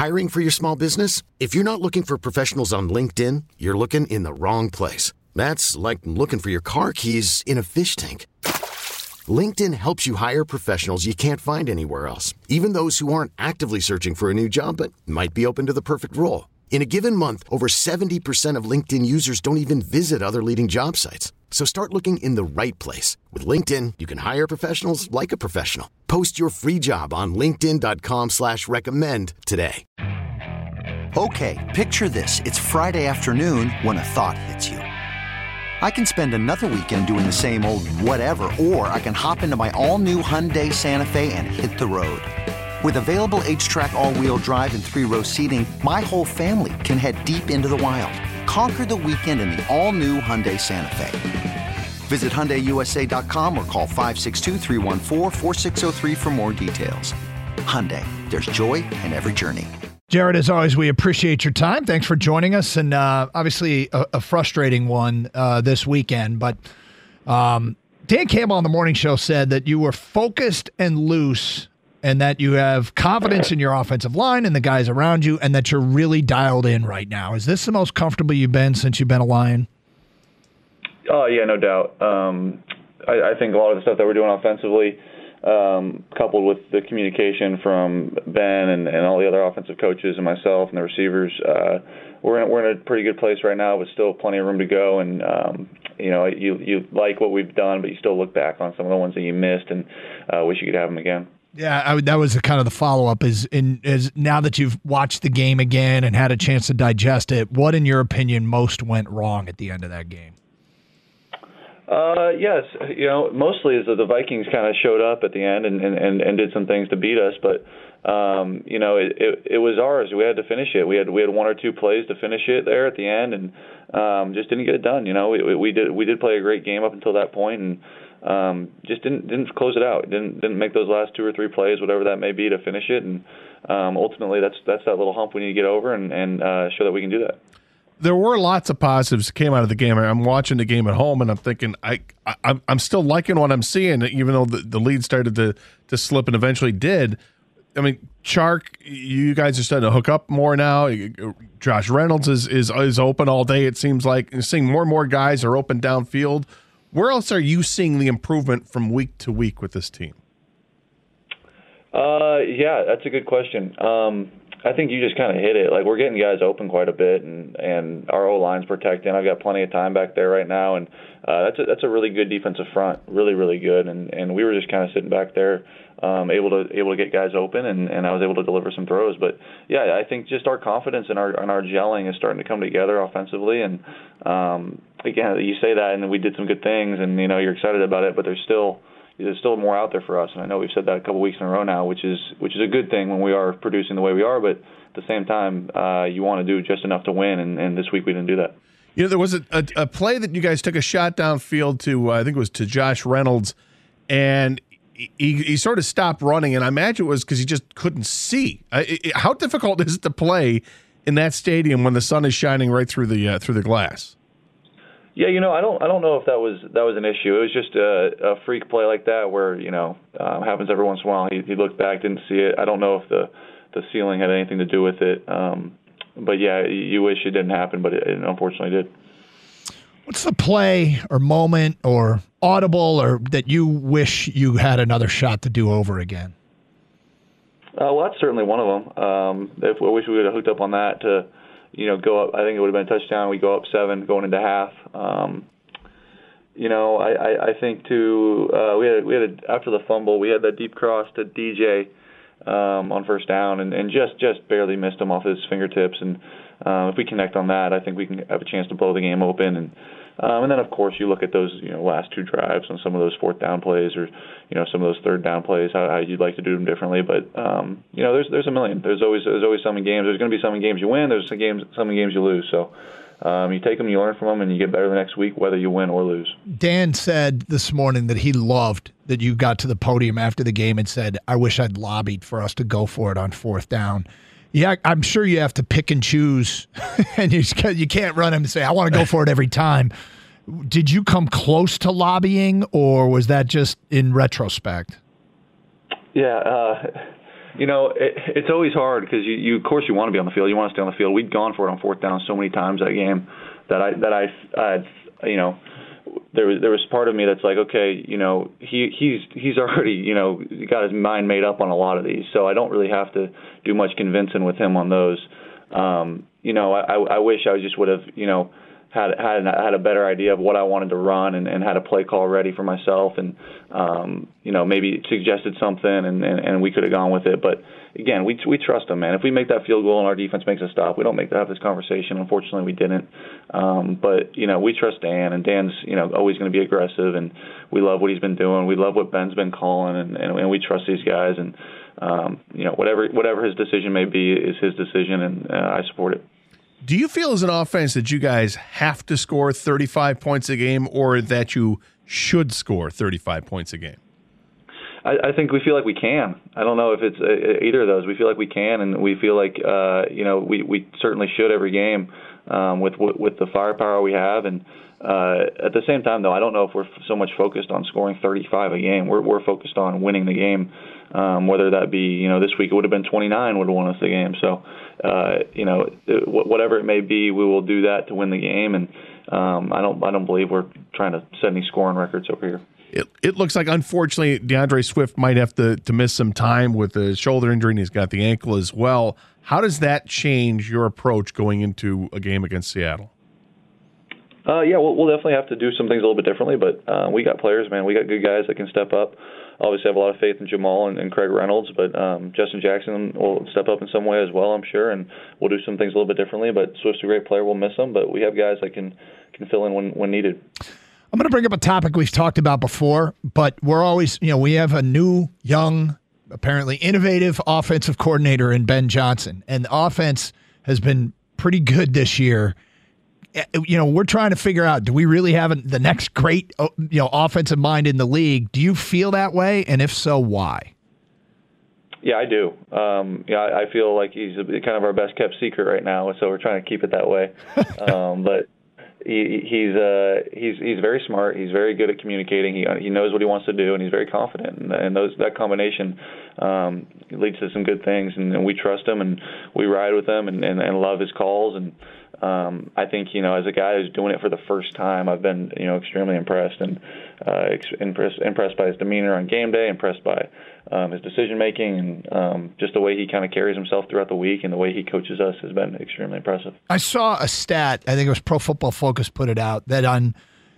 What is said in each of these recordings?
Hiring for your small business? If you're not looking for professionals on LinkedIn, you're looking in the wrong place. That's like looking for your car keys in a fish tank. LinkedIn helps you hire professionals you can't find anywhere else, even those who aren't actively searching for a new job but might be open to the perfect role. In a given month, over 70% of LinkedIn users don't even visit other leading job sites. So start looking in the right place. With LinkedIn, you can hire professionals like a professional. Post your free job on linkedin.com/recommend today. Okay, picture this. It's Friday afternoon when a thought hits you. I can spend another weekend doing the same old whatever, or I can hop into my all-new Hyundai Santa Fe and hit the road. With available H-Track all-wheel drive and 3-row seating, my whole family can head deep into the wild. Conquer the weekend in the all-new Hyundai Santa Fe. Visit HyundaiUSA.com or call 562-314-4603 for more details. Hyundai, there's joy in every journey. Jared, as always, we appreciate your time. Thanks for joining us. And obviously a frustrating one this weekend. But Dan Campbell on the morning show said that you were focused and loose and that you have confidence in your offensive line and the guys around you and that you're really dialed in right now. Is this the most comfortable you've been since you've been a Lion? Oh, yeah, no doubt. I think a lot of the stuff that we're doing offensively, coupled with the communication from Ben and all the other offensive coaches and myself and the receivers, we're in a pretty good place right now, but still plenty of room to go. And you like what we've done, but you still look back on some of the ones that you missed and wish you could have them again. Yeah, that was kind of the follow-up is now that you've watched the game again and had a chance to digest it, what, in your opinion, most went wrong at the end of that game? Yes, mostly is that the Vikings kind of showed up at the end and did some things to beat us, but it was ours. We had to finish it. We had one or two plays to finish it there at the end, and just didn't get it done. We did play a great game up until that point, and just didn't close it out. Didn't make those last 2 or 3 plays, whatever that may be, to finish it. And ultimately, that's that little hump we need to get over and show that we can do that. There were lots of positives that came out of the game. I'm watching the game at home, and I'm thinking I'm still liking what I'm seeing, even though the lead started to slip and eventually did. I mean, Chark, you guys are starting to hook up more now. Josh Reynolds is open all day, it seems like. You're seeing more and more guys are open downfield. Where else are you seeing the improvement from week to week with this team? Yeah, that's a good question. I think you just kind of hit it. Like, we're getting guys open quite a bit, and our O-line's protecting. I've got plenty of time back there right now, and that's a really good defensive front, really, really good. And we were just kind of sitting back there, able to get guys open, and I was able to deliver some throws. But yeah, I think just our confidence and our gelling is starting to come together offensively. And again, you say that, and we did some good things, and you're excited about it, but there's still more out there for us, and I know we've said that a couple weeks in a row now, which is a good thing when we are producing the way we are. But at the same time, you want to do just enough to win, and this week we didn't do that. There was a play that you guys took a shot downfield to, I think it was to Josh Reynolds, and he sort of stopped running, and I imagine it was because he just couldn't see. How difficult is it to play in that stadium when the sun is shining right through the glass? Yeah, I don't know if that was an issue. It was just a freak play like that where happens every once in a while. He looked back, didn't see it. I don't know if the ceiling had anything to do with it. But yeah, you wish it didn't happen, but it unfortunately did. What's the play or moment or audible or that you wish you had another shot to do over again? Well, that's certainly one of them. I wish we would have hooked up on that to go up. I think it would have been a touchdown. We go up 7 going into half. I think too. We had after the fumble, we had that deep cross to DJ on first down, and just barely missed him off his fingertips. And if we connect on that, I think we can have a chance to blow the game open. And then of course you look at those last 2 drives on some of those 4th down plays or some of those 3rd down plays, how you'd like to do them differently. But there's a million. There's always some in games. There's going to be some in games you win. There's some in games you lose. So you take them, you learn from them, and you get better the next week, whether you win or lose. Dan said this morning that he loved that you got to the podium after the game and said, "I wish I'd lobbied for us to go for it on 4th down." Yeah, I'm sure you have to pick and choose, and you can't run him and say, "I want to go for it every time." Did you come close to lobbying, or was that just in retrospect? Yeah, It's always hard because you of course you want to be on the field. You want to stay on the field. We'd gone for it on fourth down so many times that game that I there was part of me that's like, okay, he's already got his mind made up on a lot of these, so I don't really have to do much convincing with him on those. I wish I just would have had a better idea of what I wanted to run and had a play call ready for myself and maybe suggested something and we could have gone with it. But again, we trust them, man. If we make that field goal and our defense makes a stop, we don't have this conversation. Unfortunately, we didn't. But we trust Dan, and Dan's always going to be aggressive, and we love what he's been doing. We love what Ben's been calling, and we trust these guys. And whatever his decision may be is his decision, and I support it. Do you feel as an offense that you guys have to score 35 points a game, or that you should score 35 points a game? I think we feel like we can. I don't know if it's either of those. We feel like we can, and we feel like we certainly should every game with the firepower we have. And at the same time, though, I don't know if we're so much focused on scoring 35 a game. We're focused on winning the game, whether that be this week it would have been 29 would have won us the game. So whatever it may be, we will do that to win the game. And I don't believe we're trying to set any scoring records over here. It looks like, unfortunately, DeAndre Swift might have to miss some time with the shoulder injury, and he's got the ankle as well. How does that change your approach going into a game against Seattle? We'll definitely have to do some things a little bit differently, but we got players, man. We got good guys that can step up. Obviously, I have a lot of faith in Jamal and Craig Reynolds, but Justin Jackson will step up in some way as well, I'm sure, and we'll do some things a little bit differently. But Swift's a great player. We'll miss him, but we have guys that can fill in when needed. I'm going to bring up a topic we've talked about before, but we're always, we have a new, young, apparently innovative offensive coordinator in Ben Johnson, and the offense has been pretty good this year. We're trying to figure out, do we really have the next great, offensive mind in the league? Do you feel that way? And if so, why? Yeah, I do. I feel like he's kind of our best kept secret right now, so we're trying to keep it that way. But he's very smart. He's very good at communicating. He knows what he wants to do, and he's very confident. And that combination leads to some good things. And we trust him, and we ride with him, and love his calls. And I think as a guy who's doing it for the first time, I've been extremely impressed and impressed by his demeanor on game day, impressed by his decision making, and just the way he kind of carries himself throughout the week and the way he coaches us has been extremely impressive. I saw a stat, I think it was Pro Football Focus put it out, that on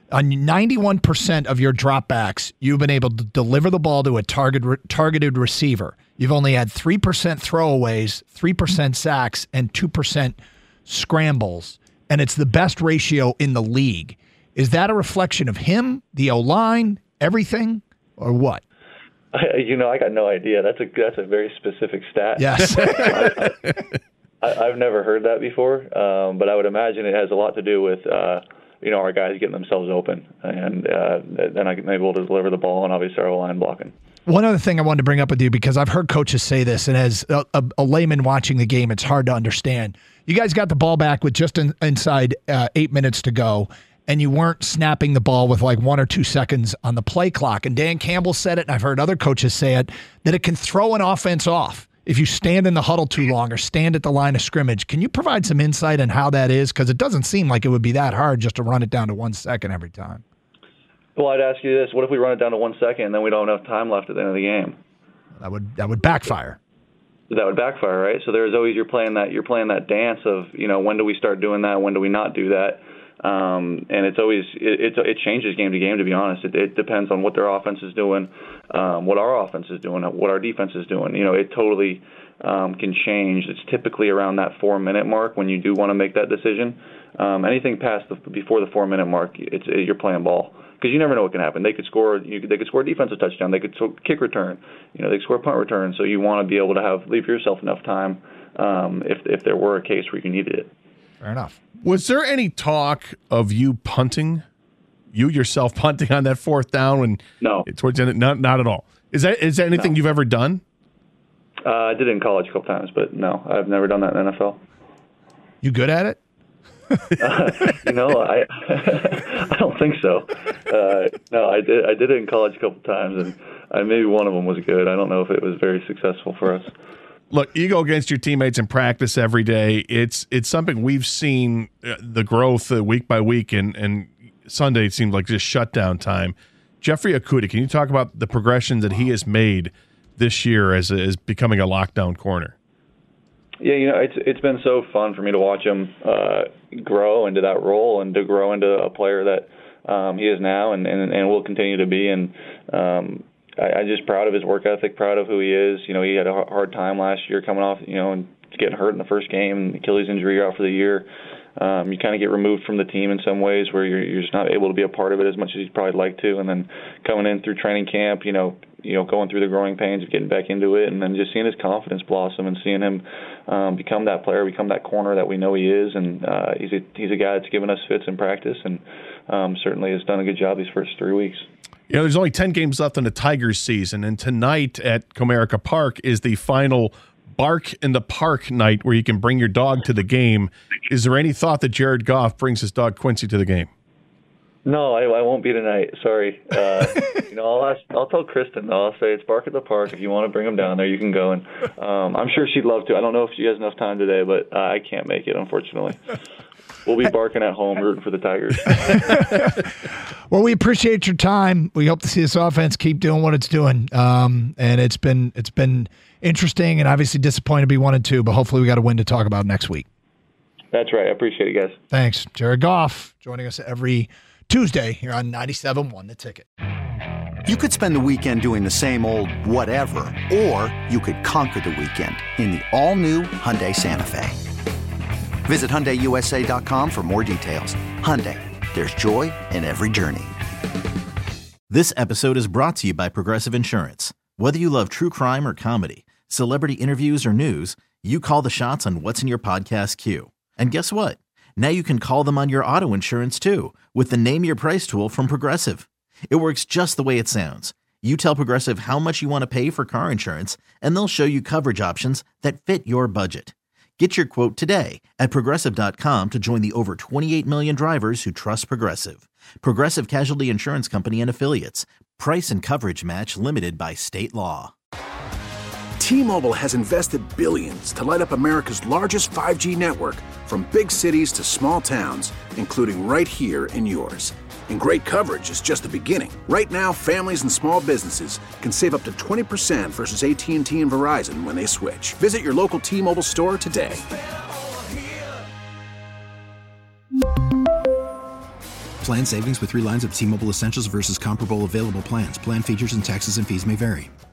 91% of your dropbacks, you've been able to deliver the ball to a targeted receiver. You've only had 3% throwaways, 3% sacks, and 2% scrambles, and it's the best ratio in the league. Is that a reflection of him, the O-line, everything, or what? I got no idea. That's a very specific stat. Yes. I've never heard that before, but I would imagine it has a lot to do with our guys getting themselves open, and then I'm able to deliver the ball, and obviously our O-line blocking. One other thing I wanted to bring up with you, because I've heard coaches say this, and as a layman watching the game, it's hard to understand. You guys got the ball back with just inside 8 minutes to go, and you weren't snapping the ball with like 1 or 2 seconds on the play clock. And Dan Campbell said it, and I've heard other coaches say it, that it can throw an offense off if you stand in the huddle too long or stand at the line of scrimmage. Can you provide some insight on how that is? Because it doesn't seem like it would be that hard just to run it down to 1 second every time. Well, I'd ask you this. What if we run it down to 1 second and then we don't have enough time left at the end of the game? That would backfire. That would backfire, right? So there's always you're playing that dance of when do we start doing that, when do we not do that, and it's always it changes game to game. To be honest, it depends on what their offense is doing, what our offense is doing, what our defense is doing. It totally can change. It's typically around that 4-minute mark when you do want to make that decision. Anything past before the 4-minute mark, you're playing ball. Because you never know what can happen. They could score. They could score a defensive touchdown. They could kick return. They could score a punt return. So you want to be able to leave yourself enough time if there were a case where you needed it. Fair enough. Was there any talk of you punting, you yourself punting on that 4th down? No. Towards the end, not at all. Is that anything you've ever done? I did it in college a couple times, but no, I've never done that in the NFL. You good at it? I don't think so. No, I did it in college a couple times, and maybe one of them was good. I don't know if it was very successful for us. Look, you go against your teammates in practice every day. It's something we've seen the growth week by week, and Sunday it seemed like just shutdown time. Jeffrey Okudah, can you talk about the progression that he has made this year as becoming a lockdown corner? Yeah, it's been so fun for me to watch him grow into that role and to grow into a player that he is now and will continue to be. And I'm just proud of his work ethic, proud of who he is. He had a hard time last year coming off, and getting hurt in the first game, and Achilles injury out for the year. You kind of get removed from the team in some ways where you're just not able to be a part of it as much as you'd probably like to. And then coming in through training camp, going through the growing pains of getting back into it, and then just seeing his confidence blossom and seeing him become that player, become that corner that we know he is. And he's a guy that's given us fits in practice, and certainly has done a good job these first 3 weeks. There's only 10 games left in the Tigers season, and tonight at Comerica Park is the final Bark in the Park night where you can bring your dog to the game. Is there any thought that Jared Goff brings his dog Quincy to the game? No, I won't be tonight. Sorry. I'll tell Kristen, though. I'll say it's Bark at the Park. If you want to bring him down there, you can go. And I'm sure she'd love to. I don't know if she has enough time today, but I can't make it, unfortunately. We'll be barking at home, rooting for the Tigers. Well, we appreciate your time. We hope to see this offense keep doing what it's doing. And it's been interesting and obviously disappointing to be 1-2, but hopefully we got a win to talk about next week. That's right. I appreciate it, guys. Thanks. Jared Goff joining us every Tuesday here on 97.1 The Ticket. You could spend the weekend doing the same old whatever, or you could conquer the weekend in the all-new Hyundai Santa Fe. Visit HyundaiUSA.com for more details. Hyundai, there's joy in every journey. This episode is brought to you by Progressive Insurance. Whether you love true crime or comedy, celebrity interviews or news, you call the shots on what's in your podcast queue. And guess what? Now you can call them on your auto insurance too with the Name Your Price tool from Progressive. It works just the way it sounds. You tell Progressive how much you want to pay for car insurance, and they'll show you coverage options that fit your budget. Get your quote today at Progressive.com to join the over 28 million drivers who trust Progressive. Progressive Casualty Insurance Company and Affiliates. Price and coverage match limited by state law. T-Mobile has invested billions to light up America's largest 5G network, from big cities to small towns, including right here in yours. And great coverage is just the beginning. Right now, families and small businesses can save up to 20% versus AT&T and Verizon when they switch. Visit your local T-Mobile store today. Plan savings with 3 lines of T-Mobile Essentials versus comparable available plans. Plan features and taxes and fees may vary.